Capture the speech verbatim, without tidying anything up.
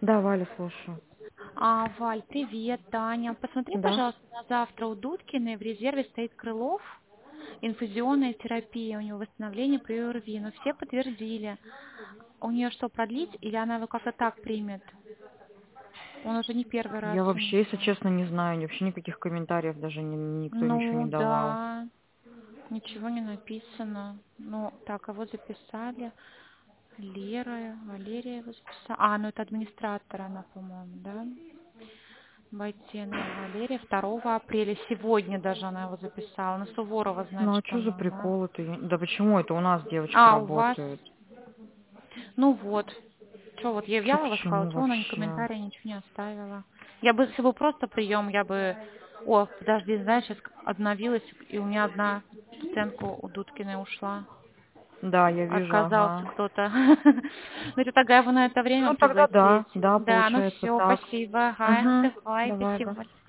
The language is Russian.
Да, Валя, слушаю. А, Валь, привет, Таня. Посмотри, Да. пожалуйста, на завтра у Дудкиной в резерве стоит Крылов, инфузионная терапия, у него восстановление при ОРВИ. Но все подтвердили. У нее что, продлить или она его как-то так примет? Он уже не первый раз Я у вообще, если нее. честно, не знаю. Вообще никаких комментариев даже ни- никто ничего не Ну давал. да, ничего не написано. Ну, так, его записали. Лера, Валерия его записала. А, ну это администратор она, по-моему, да? Войтенко Валерия, второго апреля. Сегодня даже она его записала. На Суворова, Ну а значит, что за она, да? приколы-то? Я- Да почему это у нас девочки А, у вас? работают? Ну вот. Что, вот я Что к Явлова сказала, чему что она ни вообще? комментария, ничего не оставила. Я бы, если бы просто прием, я бы... О, подожди, знаешь, сейчас обновилась, и у меня одна студентка у Дудкиной ушла. Да, я вижу, Отказался ага. кто-то. Ну, это тогда его на это время Ну тогда пригласить. да, да, Да, ну получается все, так. спасибо. Ага, Угу. давай, Давай, да. спасибо.